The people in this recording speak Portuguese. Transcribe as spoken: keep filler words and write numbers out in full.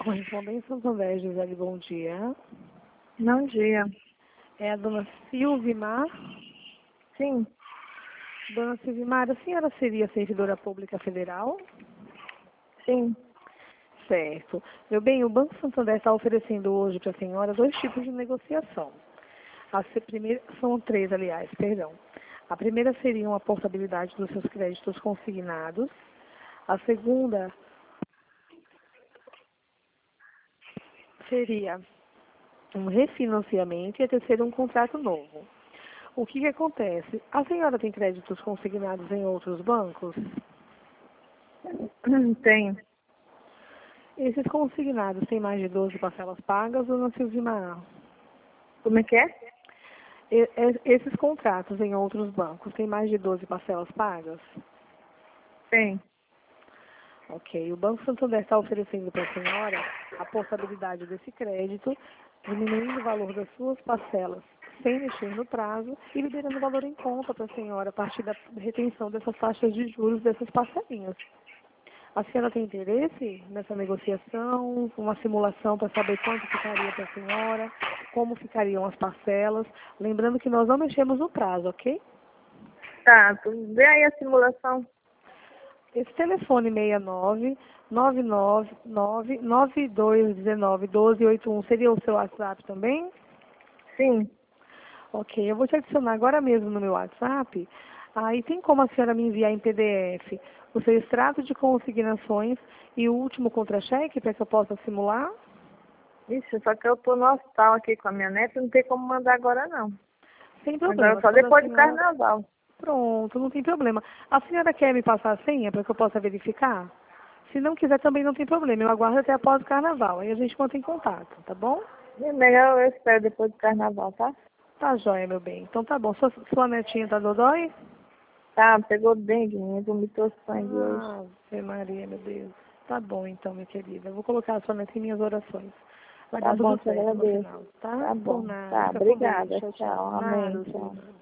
Correspondência Santander, Gisele, bom dia. Bom dia. É a dona Silvimar? Sim, Dona Silvimar, a senhora seria servidora pública federal? sim. Certo. Meu bem, o Banco Santander está oferecendo hoje para a senhora dois tipos de negociação. A se- primeira, são três, aliás, perdão. A primeira seria uma portabilidade dos seus créditos consignados. A segunda seria um refinanciamento e a terceira um contrato novo. O que que acontece? A senhora tem créditos consignados em outros bancos? Tenho. Esses consignados têm mais de doze parcelas pagas, dona Silvimar? Como é que é? E- e- Esses contratos em outros bancos têm mais de doze parcelas pagas? Tem. Ok. O Banco Santander está oferecendo para a senhora a portabilidade desse crédito, diminuindo o valor das suas parcelas sem mexer no prazo e liberando o valor em conta para a senhora a partir da retenção dessas taxas de juros dessas parcelinhas. A senhora tem interesse nessa negociação, uma simulação para saber quanto ficaria para a senhora, como ficariam as parcelas? Lembrando que nós não mexemos no prazo, ok? Tá, tu vê aí a simulação. Esse telefone seis nove, nove nove nove, nove dois um nove, um dois oito um seria o seu WhatsApp também? Sim. Ok, eu vou te adicionar agora mesmo no meu WhatsApp. Aí tem como a senhora me enviar em P D F o seu extrato de consignações e o último contra-cheque para que eu possa simular? Ixi, só que eu tô no hospital aqui com a minha neta, não tem como mandar agora não. Sem Agora problema. só Quando a depois do senhora... carnaval. Pronto, não tem problema. A senhora quer me passar a senha para que eu possa verificar? Se não quiser também não tem problema. Eu aguardo até após o carnaval. Aí a gente mantém contato, tá bom? É melhor eu espero depois do carnaval, tá? Tá joia, meu bem. Então tá bom. Sua, sua netinha tá dodói? Tá, pegou dengue, minha, vomitou sangue hoje. Ah, Ave Maria, meu Deus. Tá bom então, minha querida. Eu vou colocar a sua neta em minhas orações. Vai Tá dar bom, tudo te certo no agradeço. final, tá? Tá Por bom. nada. Tá, Fica com Deus. obrigada. Tchau, tchau. Tchau. Nada, Amém. Tchau. Silvia.